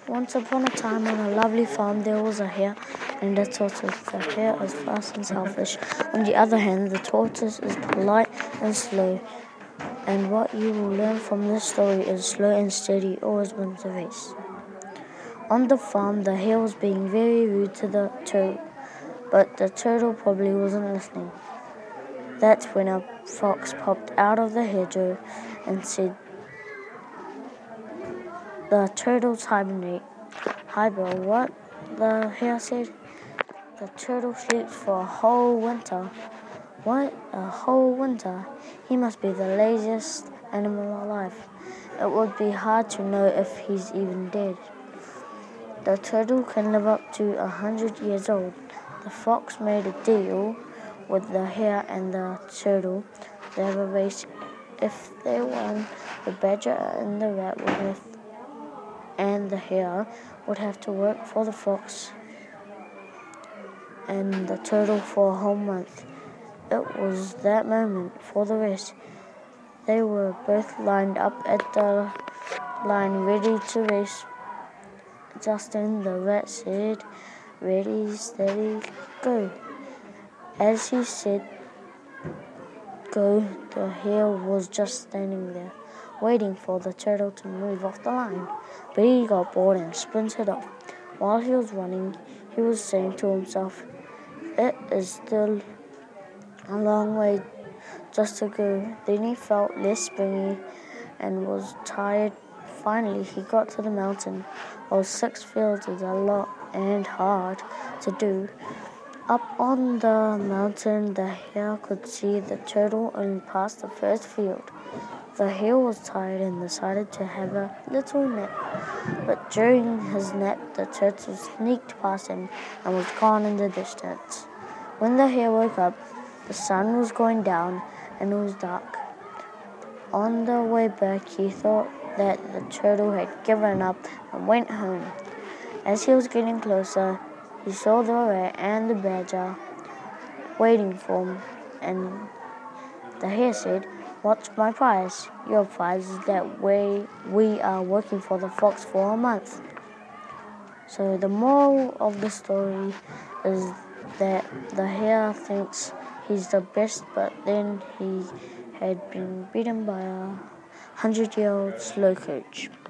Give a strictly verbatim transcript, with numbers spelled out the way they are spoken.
Once upon a time on a lovely farm there was a hare and a tortoise. The hare is fast and selfish. On the other hand, the tortoise is polite and slow. And what you will learn from this story is slow and steady always wins the race. On the farm, the hare was being very rude to the turtle, but the turtle probably wasn't listening. That's when a fox popped out of the hedgerow and said, "The turtles hibernate." "Hibernate what?" the hare said. "The turtle sleeps for a whole winter." "What? A whole winter? He must be the laziest animal alive. It would be hard to know if he's even dead." "The turtle can live up to a hundred years old." The fox made a deal with the hare and the turtle. They have a race. If they won, the badger and the rat would have, and the hare would have to work for the fox and the turtle for a whole month. It was that moment for the race. They were both lined up at the line, ready to race. Just then the rat said, "Ready, steady, go." As he said go, the hare was just standing there, waiting for the turtle to move off the line. But he got bored and sprinted off. While he was running, he was saying to himself, "It is still a long way just to go." Then he felt less springy and was tired. Finally, he got to the mountain. Well, six fields is a lot and hard to do. Up on the mountain, the hare could see the turtle only past the first field. The hare was tired and decided to have a little nap. But during his nap, the turtle sneaked past him and was gone in the distance. When the hare woke up, the sun was going down and it was dark. On the way back, he thought that the turtle had given up and went home. As he was getting closer, he saw the rat and the badger waiting for him, and the hare said, "What's my prize?" "Your prize is that we, we are working for the fox for a month." So the moral of the story is that the hare thinks he's the best, but then he had been beaten by a hundred-year-old slow coach.